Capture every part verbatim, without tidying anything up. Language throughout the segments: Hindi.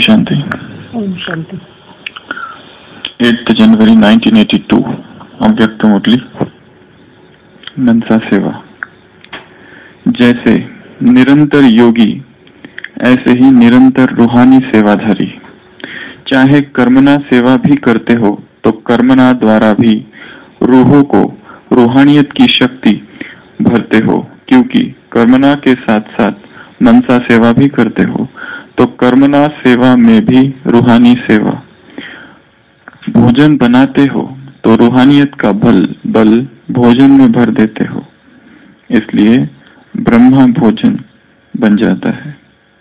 शांति। ओम शांति। Eight January nineteen eighty two अव्यक्त मुरली मनसा सेवा। जैसे निरंतर योगी ऐसे ही निरंतर रूहानी सेवाधारी। चाहे कर्मना सेवा भी करते हो तो कर्मना द्वारा भी रूहों को रूहानियत की शक्ति भरते हो, क्योंकि कर्मना के साथ साथ मनसा सेवा भी करते हो तो कर्मना सेवा में भी रूहानी सेवा। भोजन बनाते हो तो रूहानियत का बल बल भोजन में भर देते हो, इसलिए ब्रह्मा भोजन बन जाता है।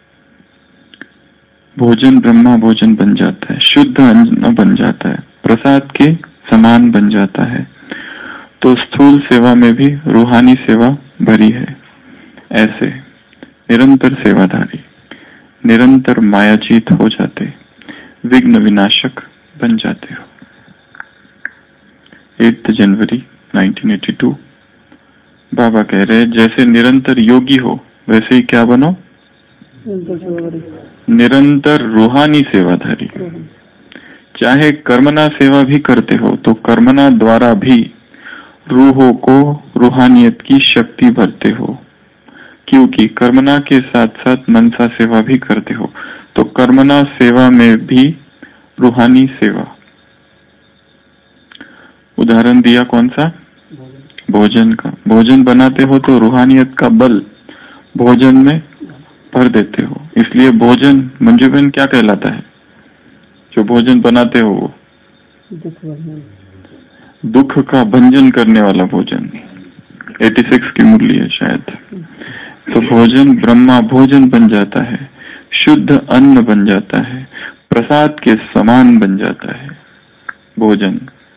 भोजन ब्रह्मा भोजन बन जाता है, शुद्ध अन्न बन जाता है, प्रसाद के समान बन जाता है। तो स्थूल सेवा में भी रूहानी सेवा भरी है। ऐसे निरंतर सेवाधारी निरंतर मायाजीत हो जाते, विघ्न विनाशक बन जाते हो। Eight January nineteen eighty two Baba कह रहे जैसे निरंतर योगी हो वैसे ही क्या बनो, निरंतर रूहानी सेवाधारी। चाहे कर्मना सेवा भी करते हो तो कर्मना द्वारा भी रूहों को रूहानियत की शक्ति भरते हो, क्योंकि कर्मना के साथ साथ मनसा सेवा भी करते हो तो कर्मना सेवा में भी रूहानी सेवा। उदाहरण दिया कौन सा, भोजन का। भोजन बनाते हो तो रूहानियत का बल भोजन में भर देते हो, इसलिए भोजन मंजूबन क्या कहलाता है? जो भोजन बनाते हो वो दुख का भंजन करने वाला भोजन। छियासी की मुरली है शायद। तो भोजन ब्रह्मा भोजन बन जाता है, शुद्ध अन्न बन जाता है, प्रसाद के समान बन जाता है भोजन।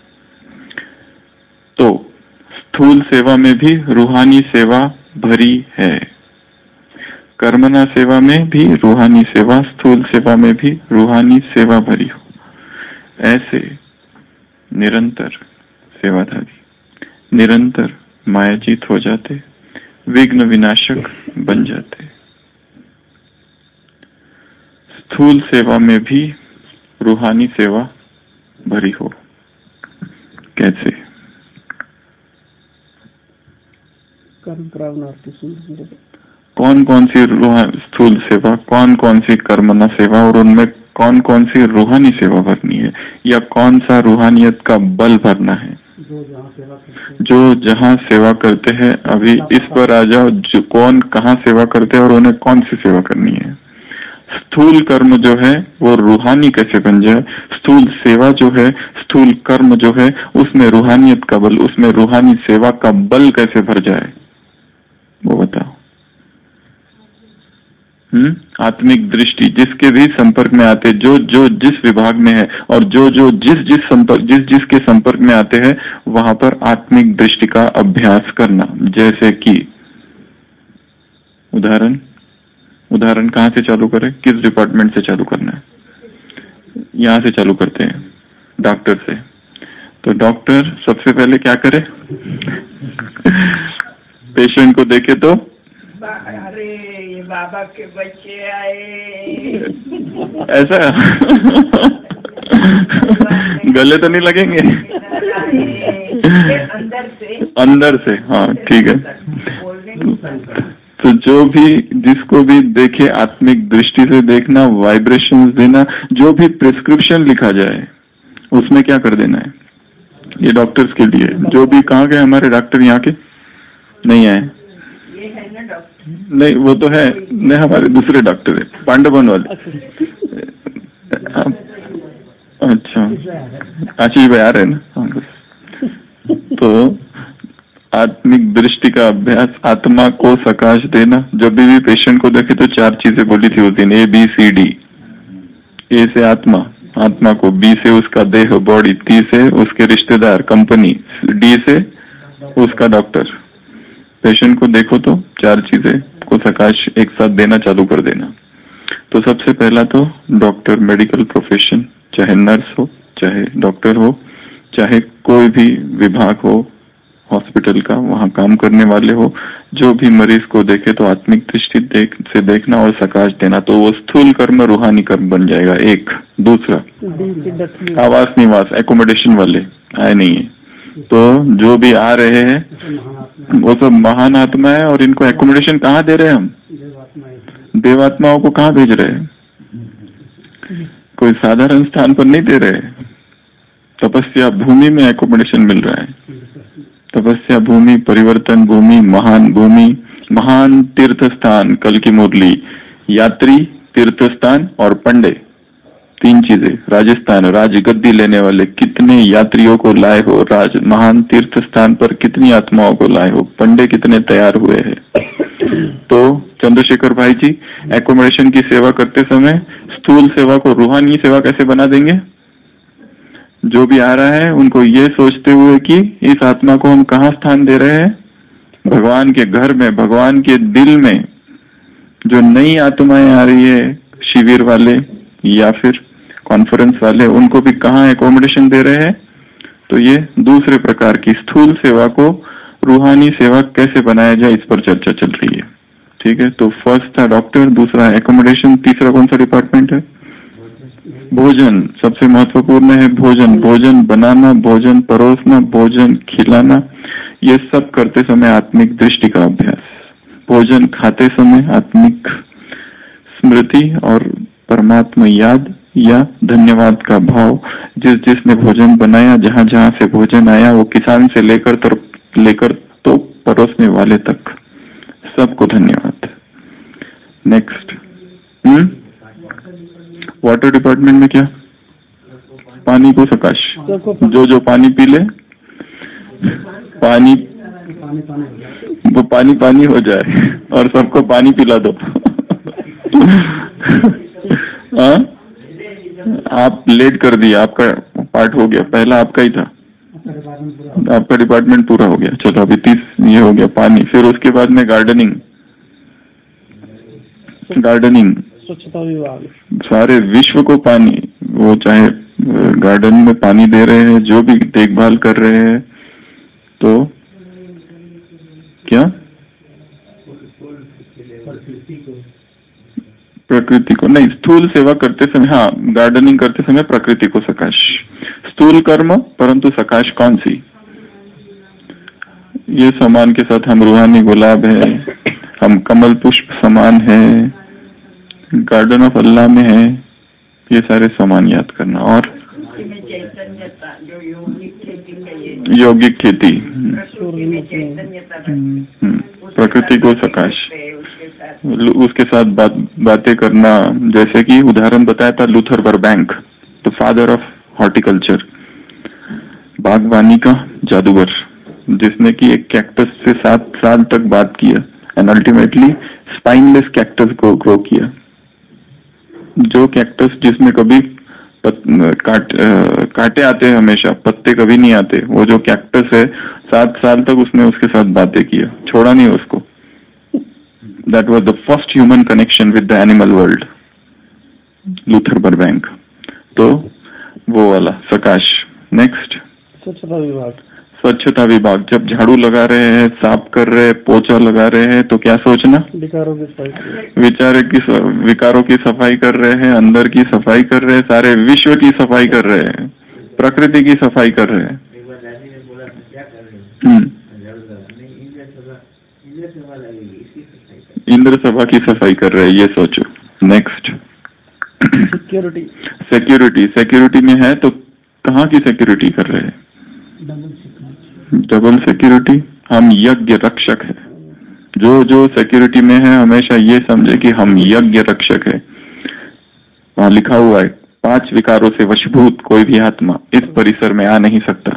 तो स्थूल सेवा में भी रूहानी सेवा भरी है, कर्मना सेवा में भी रूहानी सेवा, स्थूल सेवा में भी रूहानी सेवा भरी हो। ऐसे निरंतर सेवाधारी निरंतर मायाजीत हो जाते, विघ्न विनाशक बन जाते। स्थूल सेवा में भी रूहानी सेवा भरी हो। कैसे? कौन कौन सी स्थूल सेवा, कौन कौन सी कर्मना सेवा और उनमें कौन कौन सी रूहानी सेवा भरनी है, या कौन सा रूहानियत का बल भरना है? जो जहाँ सेवा करते हैं। अभी इस पर आ जाओ, जो कौन कहाँ सेवा करते हैं और उन्हें कौन सी सेवा करनी है। स्थूल कर्म जो है वो रूहानी कैसे बन जाए, स्थूल सेवा जो है, स्थूल कर्म जो है उसमें रूहानियत का बल, उसमें रूहानी सेवा का बल कैसे भर जाए वो बताओ। हम्म आत्मिक दृष्टि जिसके भी संपर्क में आते, जो जो जिस विभाग में है और जो जो जिस जिस संपर्क जिस जिसके संपर्क में आते हैं वहां पर आत्मिक दृष्टि का अभ्यास करना। जैसे कि उदाहरण उदाहरण कहाँ से चालू करें, किस डिपार्टमेंट से चालू करना है? यहाँ से चालू करते हैं, डॉक्टर से। तो डॉक्टर सबसे पहले क्या करे? पेशेंट को देखे तो अरे ये बाबा के बच्चे आए ऐसा गले तो नहीं लगेंगे? अंदर से अंदर से, हाँ ठीक है। तो जो भी जिसको भी देखे आत्मिक दृष्टि से देखना, वाइब्रेशंस देना, जो भी प्रिस्क्रिप्शन लिखा जाए उसमें क्या कर देना है। ये डॉक्टर्स के लिए। जो भी कहाँ गए हमारे डॉक्टर, यहाँ के नहीं आए? नहीं वो तो है, नहीं हमारे दूसरे डॉक्टर है, पांडवन वाले। अच्छा आशीष भाई आ रहे हैं ना। तो आत्मिक दृष्टि का अभ्यास, आत्मा को सकाश देना। जब भी पेशेंट को देखे तो चार चीजें बोली थी उस दिन, ए बी सी डी। ए से आत्मा, आत्मा को, बी से उसका देह बॉडी, टी से उसके रिश्तेदार कंपनी, डी से उसका डॉक्टर। पेशेंट को देखो तो चार चीजें को सकाश एक साथ देना चालू कर देना। तो सबसे पहला तो डॉक्टर, मेडिकल प्रोफेशन, चाहे नर्स हो, चाहे डॉक्टर हो, चाहे कोई भी विभाग हो, हॉस्पिटल का, वहाँ काम करने वाले हो, जो भी मरीज को देखे तो आत्मिक दृष्टि देख से देखना और सकाश देना, तो वो स्थूल कर्म रूहानी कर्म बन जाएगा। एक दूसरा आवास निवास एकोमोडेशन वाले आए नहीं है, तो जो भी आ रहे हैं वो सब महान आत्मा है, और इनको एकोमोडेशन कहाँ दे रहे हैं हम? देवात्माओं को कहाँ भेज रहे हैं? कोई साधारण स्थान पर नहीं दे रहे। तपस्या भूमि में एकोमोडेशन मिल रहा है। तपस्या भूमि, परिवर्तन भूमि, महान भूमि, महान तीर्थ स्थान, कल की मुरली, यात्री, तीर्थ स्थान और पंडे, तीन चीजें। राजस्थान राजगद्दी लेने वाले कितने यात्रियों को लाए हो, राज महान तीर्थ स्थान पर कितनी आत्माओं को लाए हो, पंडे कितने तैयार हुए हैं। तो चंद्रशेखर भाई जी, एकोमोडेशन की सेवा करते समय स्थूल सेवा को रूहानी सेवा कैसे बना देंगे? जो भी आ रहा है उनको ये सोचते हुए कि इस आत्मा को हम कहाँ स्थान दे रहे हैं? भगवान के घर में, भगवान के दिल में। जो नई आत्माएं आ रही है, शिविर वाले या फिर कॉन्फ्रेंस वाले, उनको भी कहाँ एकोमोडेशन दे रहे हैं? तो ये दूसरे प्रकार की स्थूल सेवा को रूहानी सेवा कैसे बनाया जाए, इस पर चर्चा चल रही है। ठीक है, तो फर्स्ट था डॉक्टर, दूसरा एकोमोडेशन, तीसरा कौन सा डिपार्टमेंट है? भोजन। सबसे महत्वपूर्ण है भोजन। भोजन बनाना, भोजन परोसना, भोजन खिलाना, ये सब करते समय आत्मिक दृष्टि का अभ्यास। भोजन खाते समय आत्मिक स्मृति और परमात्मा याद या धन्यवाद का भाव। जिस जिसने भोजन बनाया, जहां जहां से भोजन आया, वो किसान से लेकर तर, लेकर तो परोसने वाले तक, सबको धन्यवाद। नेक्स्ट, हम्म वाटर डिपार्टमेंट में क्या? पानी को सकाश। जो जो पानी पी ले, पानी वो पानी पानी हो जाए और सबको पानी पिला दो। आ? आप लेट कर दिया, आपका पार्ट हो गया, पहला आपका ही था, आपका डिपार्टमेंट पूरा हो गया। चलो अभी तीस ये हो गया पानी। फिर उसके बाद में गार्डनिंग, गार्डनिंग स्वच्छता विभाग, सारे विश्व को पानी, वो चाहे गार्डन में पानी दे रहे हैं, जो भी देखभाल कर रहे हैं, तो क्या प्रकृति को नहीं, स्थूल सेवा करते समय, हाँ गार्डनिंग करते समय प्रकृति को सकाश। स्थूल कर्म परंतु सकाश कौन सी? ये समान के साथ हम रूहानी गुलाब है, हम कमल पुष्प समान है, गार्डन ऑफ अल्लाह में है, ये सारे समान याद करना। और यौगिक खेती, प्रकृति को सकाश, उसके साथ बात बातें करना। जैसे कि उदाहरण बताया था Luther Burbank, the father of horticulture, बागवानी का जादूगर, जिसने कि एक कैक्टस से सात साल तक बात किया एंड अल्टीमेटली स्पाइनलेस कैक्टस को ग्रो किया। जो कैक्टस जिसमें कभी काट, कांटे आते हैं हमेशा, पत्ते कभी नहीं आते, वो जो कैक्टस है सात साल तक उसने उसके साथ बातें किया, छोड़ा नहीं उसको। That was the first human connection with the animal world, Luther Burbank. तो वो वाला सकाश। नेक्स्ट, स्वच्छता विभाग। स्वच्छता विभाग, जब झाड़ू लगा रहे हैं, साफ कर रहे हैं, पोछा लगा रहे हैं, तो क्या सोचना? विकारों की सफाई, विचार की विकारों की सफाई कर रहे हैं, अंदर की सफाई कर रहे हैं, सारे विश्व की सफाई कर रहे हैं, प्रकृति की सफाई कर रहे हैं। इंद्र सभा की सफाई कर रहे हैं, ये सोचो। Next, security. सिक्योरिटी, सिक्योरिटी में है तो कहाँ की सिक्योरिटी कर रहे हैं? Double security. हम यज्ञ रक्षक है। जो जो सिक्योरिटी में है हमेशा ये समझे कि हम यज्ञ रक्षक है। वहां लिखा हुआ है पांच विकारों से वशीभूत कोई भी आत्मा इस परिसर में आ नहीं सकता।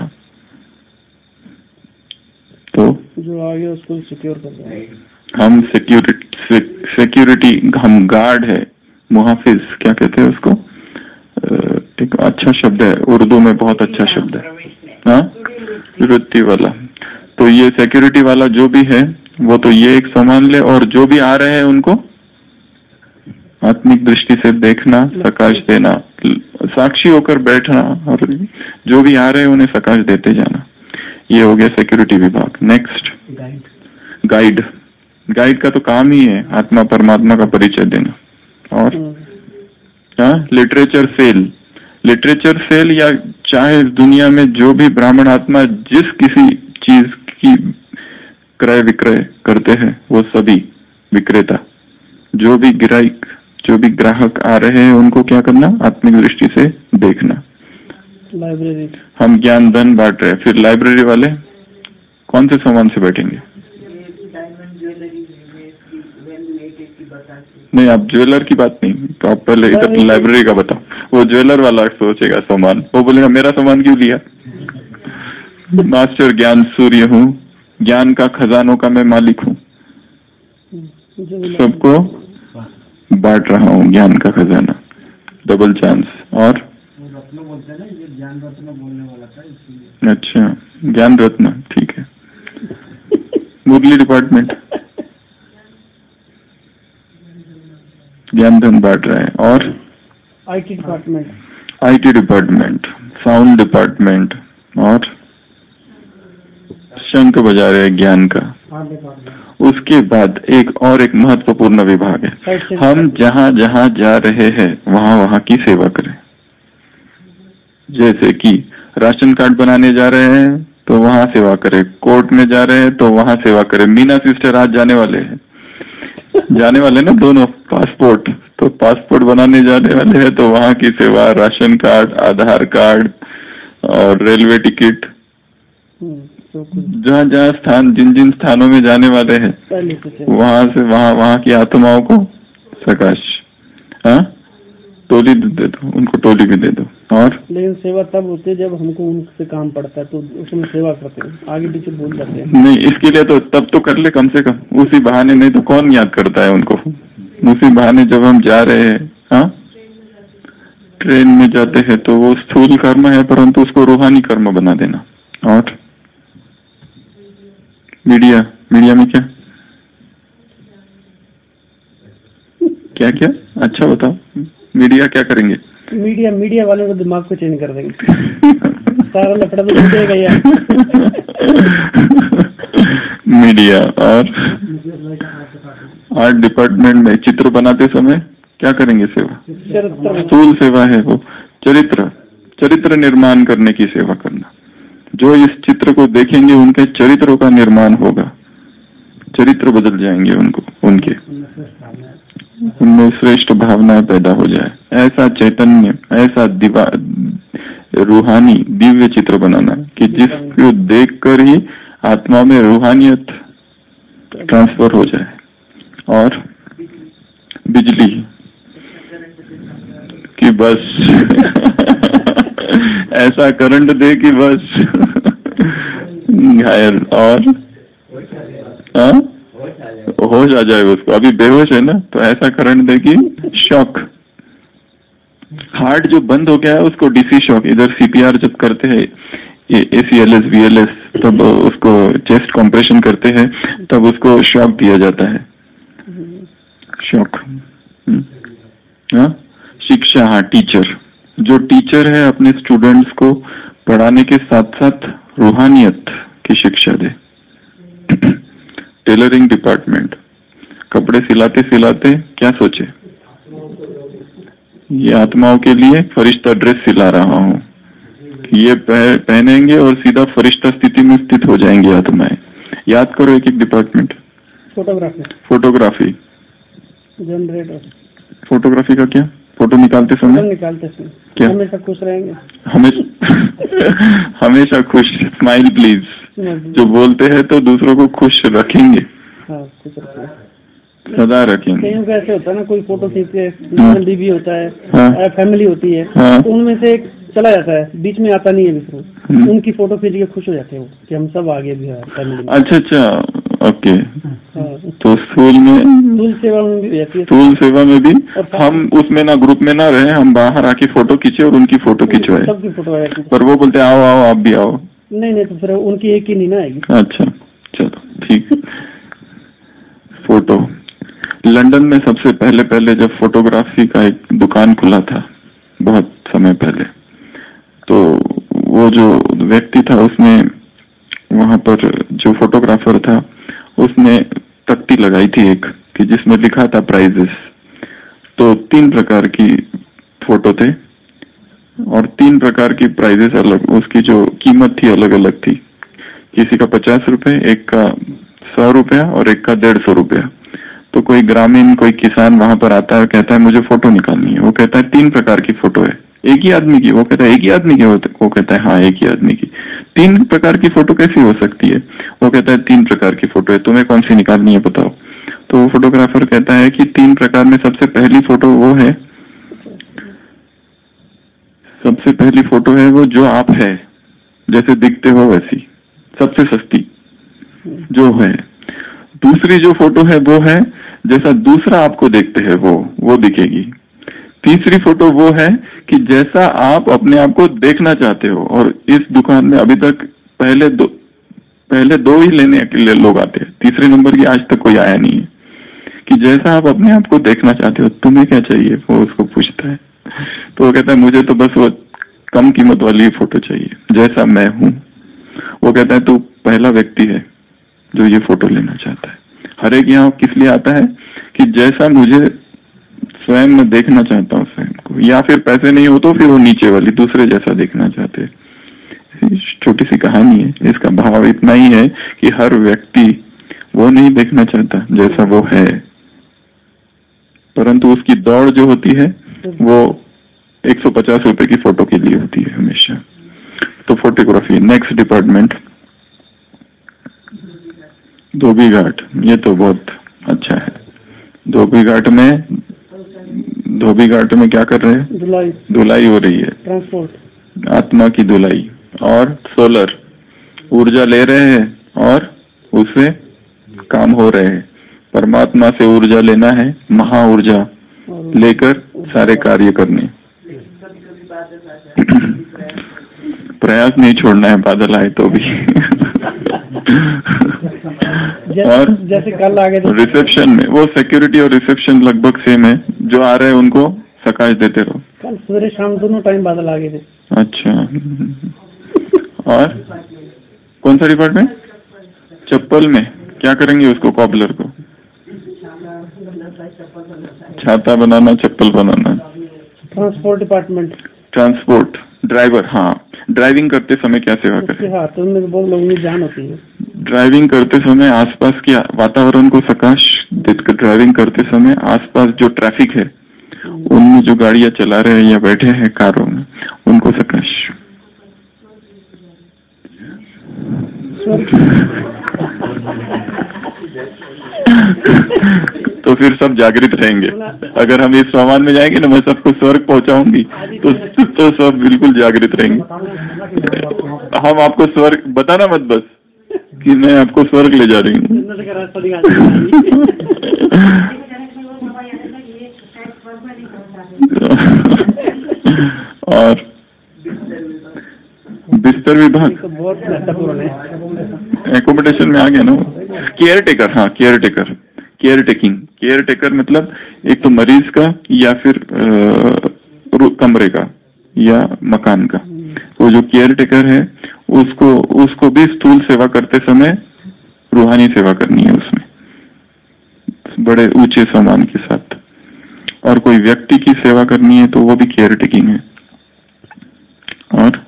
तो जो आ गया उसको सिक्योर कर रहे हैं हम। सिक्योरिटी, सिक्योरिटी हम गार्ड है, मुहाफिज क्या कहते हैं उसको, एक अच्छा शब्द है उर्दू में, बहुत अच्छा शब्द है, हाँ वृत्ति वाला। तो ये सिक्योरिटी वाला जो भी है वो तो ये एक सामान ले, और जो भी आ रहे हैं उनको आत्मिक दृष्टि से देखना, सकाश देना, साक्षी होकर बैठना, और जो भी आ रहे हैं उन्हें सकाश देते जाना। ये हो गया सिक्योरिटी विभाग। Next guide. गाइड का तो काम ही है आत्मा परमात्मा का परिचय देना। और हाँ, लिटरेचर सेल। लिटरेचर सेल या चाहे इस दुनिया में जो भी ब्राह्मण आत्मा जिस किसी चीज की क्रय विक्रय करते हैं वो सभी विक्रेता, जो भी ग्राहक जो भी ग्राहक आ रहे हैं उनको क्या करना, आत्मिक दृष्टि से देखना। लाइब्रेरी हम ज्ञान धन बांट रहे हैं, फिर लाइब्रेरी वाले कौन से सामान से बैठेंगे? नहीं, आप ज्वेलर की बात नहीं, तो आप पहले इधर लाइब्रेरी का बताओ। वो ज्वेलर वाला सोचेगा सामान, वो बोलेगा मेरा सामान क्यों लिया? मास्टर ज्ञान सूर्य हूँ, ज्ञान का खजानों का मैं मालिक हूँ, सबको बांट रहा हूँ ज्ञान का खजाना, डबल चांस। और ज्ञान रत्न बोलने वाला था। अच्छा, ज्ञान रत्न, ठीक है। मुरली डिपार्टमेंट ज्ञान धन बांट रहा है। और IT department IT department, sound department, और शंख बजा रहे हैं ज्ञान का। उसके बाद एक और एक महत्वपूर्ण विभाग है, हम जहाँ जहाँ जा रहे हैं वहाँ वहाँ की सेवा करें। जैसे कि राशन कार्ड बनाने जा रहे हैं तो वहाँ सेवा करें, कोर्ट में जा रहे हैं तो वहाँ सेवा करें। मीना सिस्टर आज जाने वाले हैं, जाने वाले ना दोनों, पासपोर्ट, तो पासपोर्ट बनाने जाने वाले हैं तो वहाँ की सेवा, राशन कार्ड, आधार कार्ड और रेलवे टिकट, जहाँ जहाँ स्थान जिन जिन स्थानों में जाने वाले हैं वहाँ से वहाँ वहाँ की आत्माओं को प्रकाश, हाँ, टोली दे दो उनको, टोली भी दे दो। और लेकिन सेवा तब होती है जब हमको उनसे काम पड़ता है तो उसमें सेवा करते हैं, आगे पीछे भूल जाते हैं। नहीं, इसके लिए तो तब तो कर ले कम से कम, उसी बहाने, नहीं तो कौन याद करता है उनको। उसी बहाने जब हम जा रहे हैं, हाँ, ट्रेन में जाते हैं तो वो स्थूल कर्म है परंतु उसको रूहानी कर्म बना देना। और मीडिया, मीडिया में क्या क्या क्या अच्छा बताओ, मीडिया क्या करेंगे? मीडिया मीडिया वालों को दिमाग को चेंज कर देंगे, सारा लफड़ा तो छूटेगा यार। मीडिया। और आर्ट डिपार्टमेंट में चित्र बनाते समय क्या करेंगे सेवा? स्थूल सेवा है वो, चरित्र चरित्र निर्माण करने की सेवा करना। जो इस चित्र को देखेंगे उनके चरित्रों का निर्माण होगा, चरित्र बदल जाएंगे, उनको उनके उनमें श्रेष्ठ भावनाएं पैदा हो जाए, ऐसा चैतन्य, ऐसा दिवा रूहानी दिव्य चित्र बनाना कि जिसको देखकर ही आत्मा में रूहानियत ट्रांसफर हो जाए। और बिजली कि बस ऐसा करंट दे कि बस घायल, और हाँ, होश आ जाए उसको, अभी बेहोश है ना, तो ऐसा करंट दे कि शॉक। हार्ट जो बंद हो गया है उसको डीसी शॉक, इधर सीपीआर जब करते हैं एसीएलएस वीएलएस तब उसको चेस्ट कंप्रेशन करते हैं तब उसको शॉक दिया जाता है, शॉक। हाँ, शिक्षा, हाँ, टीचर, जो टीचर है अपने स्टूडेंट्स को पढ़ाने के साथ साथ रूहानियत की शिक्षा दे। टेलरिंग डिपार्टमेंट, कपड़े सिलाते सिलाते क्या सोचे, ये आत्माओं के लिए फरिश्ता ड्रेस सिला रहा हूँ, ये पहनेंगे और सीधा फरिश्ता स्थिति में स्थित हो जाएंगे आत्माएं। याद करो एक एक department. Photography photography generator, photography का क्या? फोटो निकालते समय निकालते समय क्या हमेशा खुश रहेंगे? हमेशा हमेशा खुश, स्माइल प्लीज। जो बोलते हैं तो दूसरों को खुश रखेंगे, हाँ, खुश रखेंगे, सदा रखेंगे। कहीं कैसे होता है ना, कोई फोटो खींचते हैं, बीवी होता है, हाँ, फैमिली होती है, हाँ, तो उनमें से एक चला जाता है, बीच में आता नहीं है दूसरों, उनकी फोटो खींच के खुश हो जाते हैं कि हम सब आगे भी है फैमिली में। अच्छा अच्छा, ओके। तो स्कूल में, स्कूल सेवा में भी रहती है, स्कूल सेवा में भी हम उसमें ना, ग्रुप में ना रहे, हम बाहर आके फोटो खींचे और उनकी फोटो खिंचवाए, सबकी फोटो आएगी, पर वो बोलते आओ आओ आप भी आओ। नहीं नहीं, तो फिर उनकी एक ही नहीं ना आएगी। अच्छा चलो ठीक। फोटो, लंदन में सबसे पहले पहले जब फोटोग्राफी का एक दुकान खुला था बहुत समय पहले, तो वो जो व्यक्ति था उसने वहां पर जो फोटोग्राफर था उसने तख्ती लगाई थी एक कि जिसमें लिखा था प्राइजेस। तो तीन प्रकार की फोटो थे और तीन प्रकार की प्राइजेस अलग, उसकी जो कीमत थी अलग अलग थी। किसी का पचास रुपए, एक का सौ रुपया और एक का डेढ़ सौ रुपया। तो कोई ग्रामीण, कोई किसान वहां पर आता है और कहता है मुझे फोटो निकालनी है। वो कहता है तीन प्रकार की फोटो है, एक ही आदमी की। वो कहता है एक ही आदमी की? वो कहता है हाँ एक ही आदमी की। तीन प्रकार की फोटो कैसी हो सकती है? वो कहता है तीन प्रकार की फोटो है, तुम्हें कौन सी निकालनी है बताओ। तो वो फोटोग्राफर कहता है कि तीन प्रकार में सबसे पहली फोटो वो है, सबसे पहली फोटो है वो जो आप है, जैसे दिखते हो वैसी, सबसे सस्ती जो है। दूसरी जो फोटो है वो है जैसा दूसरा आपको देखते हैं वो वो दिखेगी। तीसरी फोटो वो है कि जैसा आप अपने आप को देखना चाहते हो। और इस दुकान में अभी तक पहले दो पहले दो ही लेने के लिए लोग आते हैं, तीसरे नंबर की आज तक कोई आया नहीं है। कि जैसा आप अपने आप को देखना चाहते हो, तुम्हें क्या चाहिए, वो उसको पूछता है। तो वो कहता है मुझे तो बस वो कम कीमत वाली फोटो चाहिए, जैसा मैं हूं। वो कहता है तू पहला व्यक्ति है जो ये फोटो लेना चाहता है। हर एक यहाँ किस लिए आता है कि जैसा मुझे स्वयं में देखना चाहता हूँ स्वयं को, या फिर पैसे नहीं हो तो फिर वो नीचे वाली दूसरे जैसा देखना चाहते हैं। छोटी सी कहानी है, इसका भाव इतना ही है कि हर व्यक्ति वो नहीं देखना चाहता जैसा वो है, परंतु उसकी दौड़ जो होती है वो एक सौ पचास रुपए की फोटो के लिए होती है हमेशा। तो फोटोग्राफी। नेक्स्ट डिपार्टमेंट धोबी घाट। ये तो बहुत अच्छा है। धोबी घाट में धोबी घाट में क्या कर रहे हैं? धुलाई धुलाई हो रही है, ट्रांसपोर्ट, आत्मा की धुलाई। और सोलर ऊर्जा ले रहे हैं और उससे काम हो रहे हैं। परमात्मा से ऊर्जा लेना है, महा ऊर्जा लेकर सारे कार्य करने। प्रयास नहीं छोड़ना है, बादल आए तो भी। और जैसे कल आगे तो रिसेप्शन में वो सिक्योरिटी और रिसेप्शन लगभग सेम है, जो आ रहे हैं उनको सकाश देते रहो। कल सवेरे शाम दोनों टाइम बादल आगे थे। अच्छा। और कौन सा डिपार्टमेंट? चप्पल में क्या करेंगे उसको? कॉबलर को छाता बनाना, चप्पल बनाना। Transport department, transport driver. हाँ, ड्राइविंग करते समय क्या सेवा करें? हाथों में बहुत लोगों की जान होती है। ड्राइविंग करते समय आसपास के वातावरण को सकाश देकर, ड्राइविंग करते समय आसपास जो ट्रैफिक है उनमें जो गाड़ियां चला रहे हैं या बैठे हैं कारों में, उनको सकाश। तो फिर सब जागृत रहेंगे। अगर हम इस सामान में जाएंगे ना, मैं सबको स्वर्ग पहुंचाऊंगी, तो तो सब बिल्कुल जागृत रहेंगे। हम आपको स्वर्ग बताना मत, बस कि मैं आपको स्वर्ग ले जा रही हूँ। और बिस्तर विभाग एकोमोडेशन में आ गया ना। केयर टेकर, हाँ caretaker, caretaking. Caretaker मतलब एक तो मरीज का या फिर आ, कमरे का या मकान का। वो जो केयर टेकर है उसको उसको भी स्थूल सेवा करते समय रूहानी सेवा करनी है उसमें, बड़े ऊंचे सामान के साथ। और कोई व्यक्ति की सेवा करनी है तो वो भी केयर टेकिंग है। और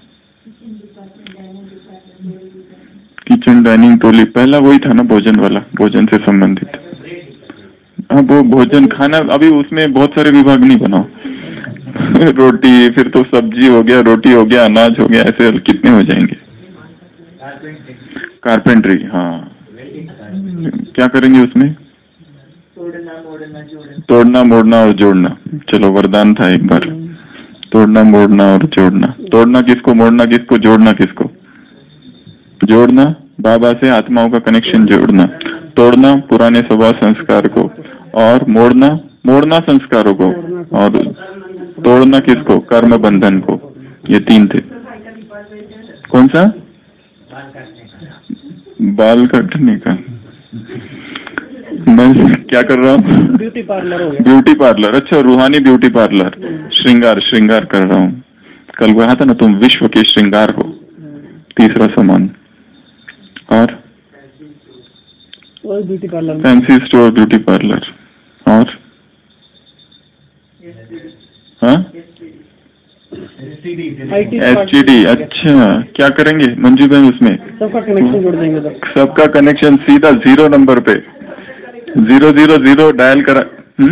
किचन, डाइनिंग, टोली, पहला वही था ना भोजन वाला, भोजन से संबंधित। अब वो भोजन खाना, अभी उसमें बहुत सारे विभाग नहीं बनाओ। रोटी, फिर तो सब्जी हो गया, रोटी हो गया, अनाज हो गया, ऐसे कितने हो जाएंगे। कारपेंट्री, हाँ क्या करेंगे उसमें? तोड़ना, मोड़ना और जोड़ना। चलो वरदान था एक बार, तोड़ना, मोड़ना और जोड़ना। तोड़ना किसको, मोड़ना किसको, जोड़ना किसको? जोड़ना बाबा से आत्माओं का कनेक्शन जोड़ना, तोड़ना पुराने स्वभाव संस्कार को, और मोड़ना मोड़ना संस्कारों को, और तोड़ना किसको? कर्म बंधन को। ये तीन थे। कौन सा? बाल काटने का। मैं क्या कर रहा हूँ? ब्यूटी पार्लर हो गया। ब्यूटी पार्लर, अच्छा रूहानी ब्यूटी पार्लर। श्रृंगार श्रृंगार कर रहा हूँ। कल कहा था ना तुम विश्व के श्रृंगार हो, तीसरा समान। और और beauty parlour, fancy store, beauty parlour, और हाँ एस टी डी। अच्छा, क्या करेंगे मंजू बहन उसमें? सबका कनेक्शन जोड़ देंगे सर। सबका कनेक्शन सीधा जीरो नंबर पे जीरो जीरो जीरो डायल करा। हम्म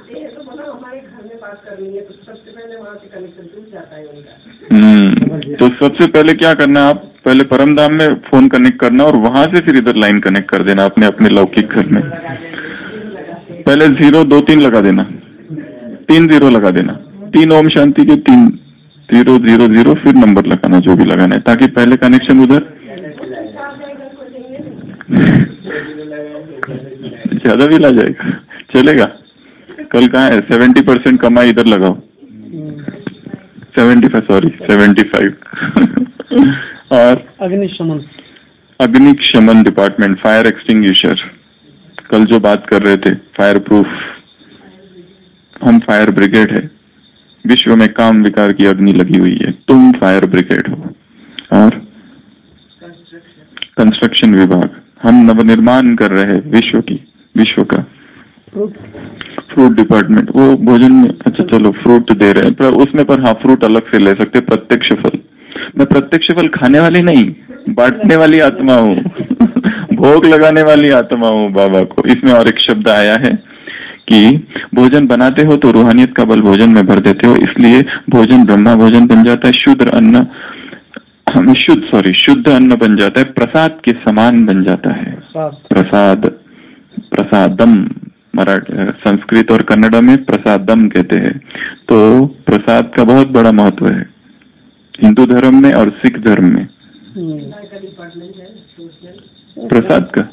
हम्म तो सबसे पहले क्या करना, आप पहले परमधाम में फोन कनेक्ट करना और वहां से फिर इधर लाइन कनेक्ट कर देना अपने अपने लौकिक घर में। पहले जीरो दो तीन लगा देना, तीन जीरो लगा देना, तीन ओम शांति के तीन जीरो जीरो जीरो, फिर नंबर लगाना जो भी लगाना है, ताकि पहले कनेक्शन उधर। ज्यादा भी ला जाएगा, चलेगा। कल कहाँ है? सेवेंटी परसेंट कमाई इधर लगाओ, seventy five sorry seventy five और अग्निशमन, अग्निशमन डिपार्टमेंट, फायर एक्सटिंग्विशर, कल जो बात कर रहे थे फायर प्रूफ, हम फायर ब्रिगेड है। विश्व में काम विकार की अग्नि लगी हुई है, तुम फायर ब्रिगेड हो। और कंस्ट्रक्शन विभाग, हम नवनिर्माण कर रहे हैं विश्व की, विश्व का। फ्रूट डिपार्टमेंट, वो भोजन में, अच्छा चलो फ्रूट दे रहे हैं पर उसमें पर हाँ फ्रूट अलग से ले सकते। प्रत्यक्ष फल, मैं प्रत्यक्ष फल खाने वाली नहीं, बांटने वाली आत्मा हूँ भोग लगाने वाली आत्मा हूँ बाबा को। इसमें और एक शब्द आया है कि भोजन बनाते हो तो रूहानियत का बल भोजन में भर देते हो, इसलिए भोजन ब्रह्मा भोजन बन जाता है, शुद्ध अन्न हम शुद्ध सॉरी शुद्ध अन्न बन जाता है, प्रसाद के समान बन जाता है। प्रसाद, प्रसादम, मराठी संस्कृत और कन्नड़ में प्रसादम कहते हैं। तो प्रसाद का बहुत बड़ा महत्व है हिंदू धर्म में और सिख धर्म में। प्रसाद का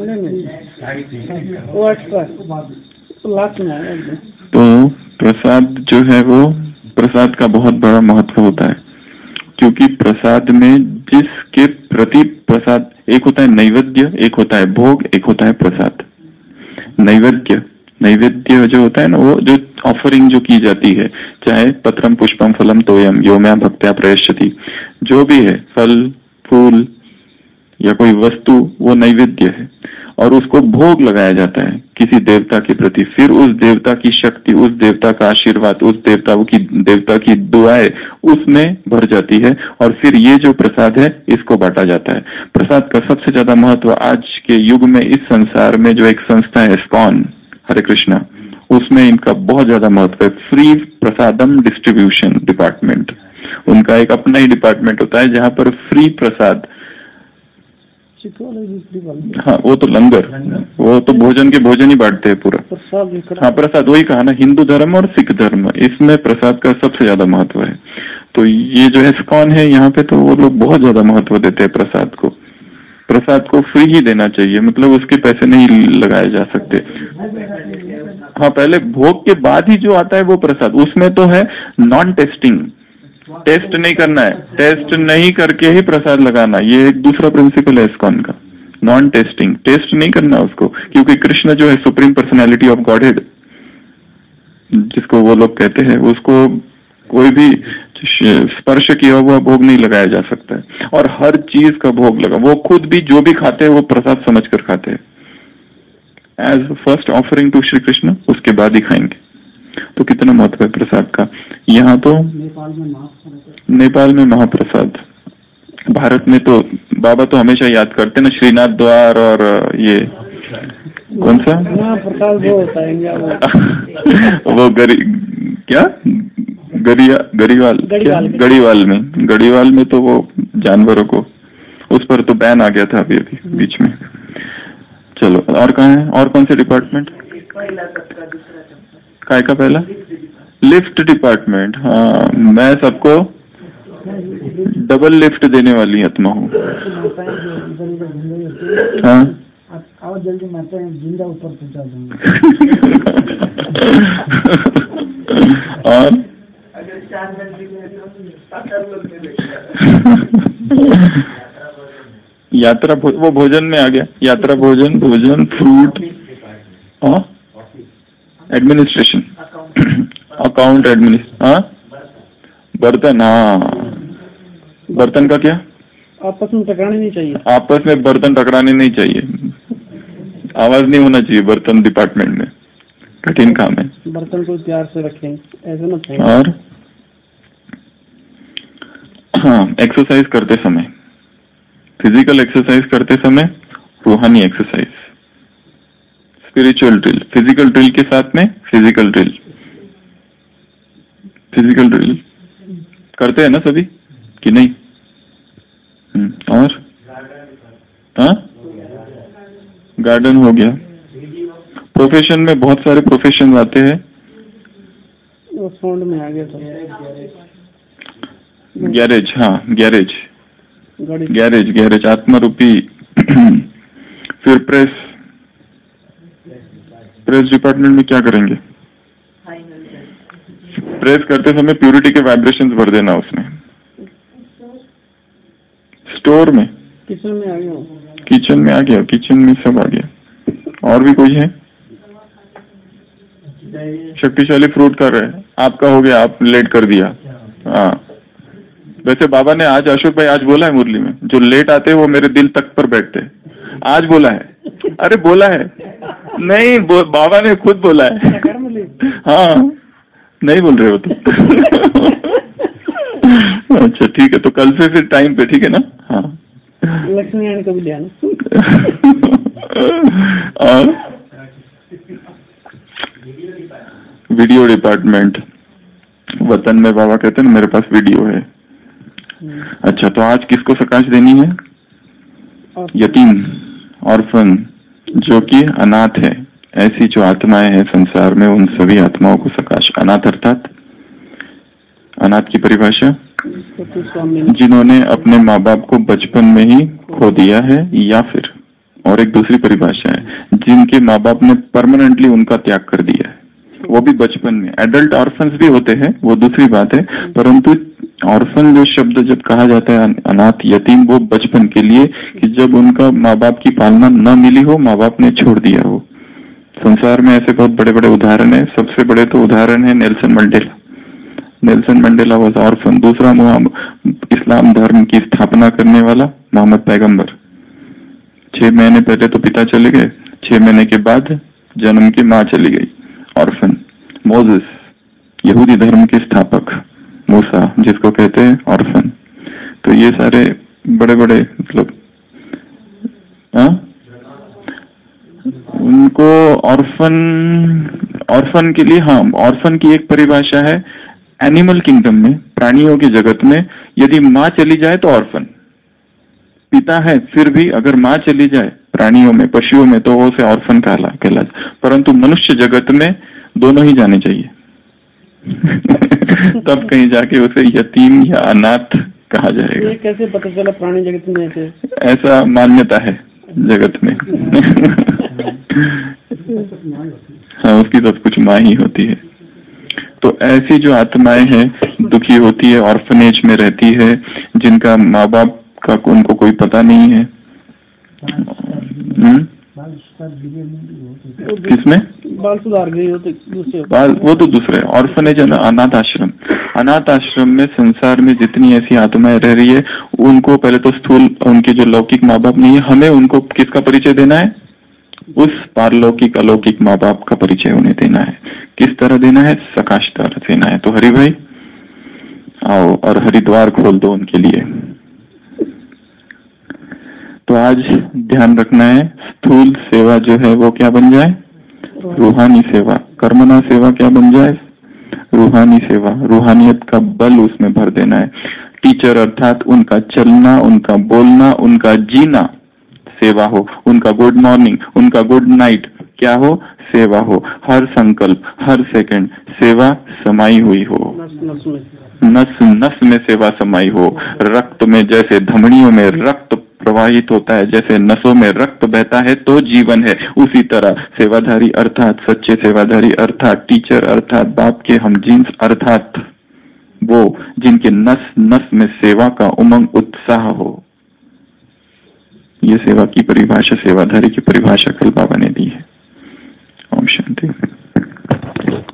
तो प्रसाद जो है वो, प्रसाद का बहुत बड़ा महत्व होता है, क्योंकि प्रसाद में जिसके प्रति प्रसाद, एक होता है नैवेद्य, एक होता है भोग, एक होता है प्रसाद। नैवेद्य, नैवेद्य जो होता है ना, वो जो ऑफरिंग जो की जाती है, चाहे पत्रम पुष्पम फलम तोयम यो मैं भक्त्या प्रयश्यति, जो भी है फल फूल या कोई वस्तु, वो नैवेद्य है और उसको भोग लगाया जाता है किसी देवता के प्रति। फिर उस देवता की शक्ति, उस देवता का आशीर्वाद, उस देवता की देवता की दुआएं उसमें भर जाती है और फिर ये जो प्रसाद है इसको बांटा जाता है। प्रसाद का सबसे ज्यादा महत्व आज के युग में इस संसार में जो एक संस्था है इस्कॉन, हरे कृष्णा, उसमें इनका बहुत ज्यादा महत्व है। फ्री प्रसादम डिस्ट्रीब्यूशन डिपार्टमेंट, उनका एक अपना ही डिपार्टमेंट होता है जहाँ पर फ्री प्रसाद। हाँ वो तो लंगर, वो तो भोजन के भोजन ही बांटते हैं पूरा। हाँ प्रसाद, वही कहा ना, हिंदू धर्म और सिख धर्म इसमें प्रसाद का सबसे ज्यादा महत्व है। तो ये जो इस्कॉन है यहाँ पे तो वो लोग बहुत ज्यादा महत्व देते हैं प्रसाद को। प्रसाद को फ्री ही देना चाहिए, मतलब उसके पैसे नहीं लगाए जा सकते। हाँ पहले भोग के बाद ही जो आता है वो प्रसाद, उसमें तो है नॉन टेस्टिंग, टेस्ट नहीं करना है, टेस्ट नहीं करके ही प्रसाद लगाना, ये एक दूसरा प्रिंसिपल है इस्कॉन का। नॉन टेस्टिंग, टेस्ट नहीं करना उसको, क्योंकि कृष्ण जो है सुप्रीम पर्सनालिटी ऑफ गॉडहेड जिसको वो लोग कहते हैं, उसको कोई भी स्पर्श किया हुआ भोग नहीं लगाया जा सकता है और हर चीज का भोग लगा, वो खुद भी जो भी खाते हैं वो प्रसाद समझकर खाते हैं, as first offering to Shri Krishna, उसके बाद ही खाएंगे। तो कितना महत्व है प्रसाद का। यहाँ तो नेपाल में महाप्रसाद, भारत में तो बाबा तो हमेशा याद करते ना श्रीनाथ द्वार और ये कौन सा प्रसाद वो होता है वो, वो गरी क्या गरिया गरीवाल गढ़ीवाल, गढ़ीवाल में गढ़ीवाल में तो वो जानवरों को, उस पर तो बैन आ गया था अभी अभी बीच में। चलो और कहाँ है, और कौन से डिपार्टमेंट? काय का पहला लिफ्ट डिपार्टमेंट। हाँ मैं सबको डबल लिफ्ट देने वाली आत्मा हूँ। हाँ आओ जल्दी माता है जिंदा ऊपर पहुंचा दूंगा। और यात्रा भो, वो भोजन में आ गया, यात्रा भोजन, भोजन फ्रूट, हाँ एडमिनिस्ट्रेशन, अकाउंट एडमिनिस्ट्रेशन, हाँ बर्तन, हाँ बर्तन का क्या? आपस में टकराने नहीं चाहिए, आपस में बर्तन टकराने नहीं चाहिए, आवाज नहीं होना चाहिए बर्तन डिपार्टमेंट में, कठिन काम है। बर्तन को प्यार से रखें, ऐसा ना चाहिए। और हाँ, एक्सरसाइज करते समय, फिजिकल एक्सरसाइज करते समय रूहानी exercise, spiritual drill, physical drill के साथ में फिजिकल ड्रिल, फिजिकल ड्रिल करते हैं ना सभी कि नहीं? और हाँ, गार्डन हो गया। प्रोफेशन में बहुत सारे प्रोफेशन आते हैं, वो साउंड में आ गया था। गैरेज, हाँ गैरेज, गैरेज गैरेज आत्मा रूपी। फिर प्रेस, प्रेस डिपार्टमेंट में क्या करेंगे? प्रेस करते समय प्यूरिटी के वाइब्रेशंस भर देना उसमें। स्टोर में, किचन में आ गया, किचन में आ गया, किचन में सब आ गया। और भी कोई है? शक्तिशाली फ्रूट कर रहे हैं, आपका हो गया, आप लेट कर दिया। हाँ, वैसे बाबा ने आज, अशोक भाई आज बोला है मुरली में, जो लेट आते हैं वो मेरे दिल तक पर बैठते हैं। आज बोला है, अरे बोला है नहीं, बाबा ने खुद बोला है। हाँ, नहीं बोल रहे हो तो अच्छा ठीक है, तो कल से फिर टाइम पे, ठीक है ना? हाँ, लक्ष्मी आने का भी ध्यान। और वीडियो डिपार्टमेंट, वतन में बाबा कहते हैं मेरे पास वीडियो है। अच्छा, तो आज किसको सकाश देनी है? यतीम, ऑर्फन, जो कि अनाथ है। ऐसी जो आत्माएं हैं संसार में, उन सभी आत्माओं को सकाश। अनाथ अर्थात, अनाथ की परिभाषा, जिन्होंने अपने माँ बाप को बचपन में ही खो दिया है, या फिर और एक दूसरी परिभाषा है, जिनके माँ बाप ने परमानेंटली उनका त्याग कर दिया है, वो भी बचपन में। एडल्ट ऑर्फन्स भी होते हैं, वो दूसरी बात है, परंतु ऑर्फन जो शब्द जब कहा जाता है, अनाथ यतीम, वो बचपन के लिए कि जब उनका माँ बाप की पालना न मिली हो, माँ बाप ने छोड़ दिया हो। संसार में ऐसे बहुत बड़े बड़े उदाहरण है। सबसे बड़े तो उदाहरण है Nelson Mandela. Nelson Mandela was orphan. दूसरा, इस्लाम धर्म की स्थापना करने वाला मोहम्मद पैगंबर, छह महीने पहले तो पिता चले गए, छह महीने के बाद जन्म की माँ चली गई, ऑर्फन। मोसेस, यहूदी धर्म के स्थापक, मूसा जिसको कहते हैं ऑर्फन। तो ये सारे बड़े बड़े, मतलब हाँ, उनको ऑर्फन, ऑर्फन के लिए, हाँ, ऑर्फन की एक परिभाषा है एनिमल किंगडम में, प्राणियों के जगत में, यदि माँ चली जाए तो ऑर्फन। पिता है फिर भी अगर माँ चली जाए प्राणियों में, पशुओं में, तो वो उसे ऑर्फन कहला कहला परंतु मनुष्य जगत में दोनों ही जाने चाहिए। तब कहीं जाके उसे यतीम या अनाथ कहा जाएगा। ये कैसे पता चला प्राणी जगत में ऐसे? ऐसा मान्यता है जगत में। हाँ, उसकी सब कुछ माँ ही होती है। तो ऐसी जो आत्माएं हैं, दुखी होती है, ऑर्फनेज में रहती है, जिनका माँ बाप का उनको कोई पता नहीं है। हम्म, किसमें? बाल सुधार गृह होते दूसरे, बाल, वो तो दूसरे। ऑर्फनेज है ना, अनाथ आश्रम। अनाथ आश्रम में संसार में जितनी ऐसी आत्माएं रह रही है, उनको पहले तो स्थूल, उनके जो लौकिक माँ बाप नहीं है, हमें उनको किसका परिचय देना है? उस पारलौकिक अलौकिक माँ बाप का परिचय उन्हें देना है। किस तरह देना है? सकाश तरह देना है। तो हरि भाई आओ और हरिद्वार खोल दो उनके लिए। तो आज ध्यान रखना है, स्थूल सेवा जो है वो क्या बन जाए? रूहानी सेवा। कर्मना सेवा क्या बन जाए? रूहानी सेवा। रूहानियत का बल उसमें भर देना है। टीचर अर्थात उनका चलना, उनका बोलना, उनका जीना सेवा हो। उनका गुड मॉर्निंग, उनका गुड नाइट क्या हो? सेवा हो। हर संकल्प, हर सेकंड सेवा समाई हुई हो। नस नस में सेवा समाई हो। रक्त में, जैसे धमनियों में रक्त प्रवाहित होता है, जैसे नसों में रक्त बहता है तो जीवन है, उसी तरह सेवाधारी अर्थात सच्चे सेवाधारी अर्थात टीचर अर्थात बाप के हम जीन्स अर्थात वो जिनके नस नस में सेवा का उमंग उत्साह हो। ये सेवा की परिभाषा, सेवाधारी की परिभाषा कल बाबा ने दी है। ओम शांति।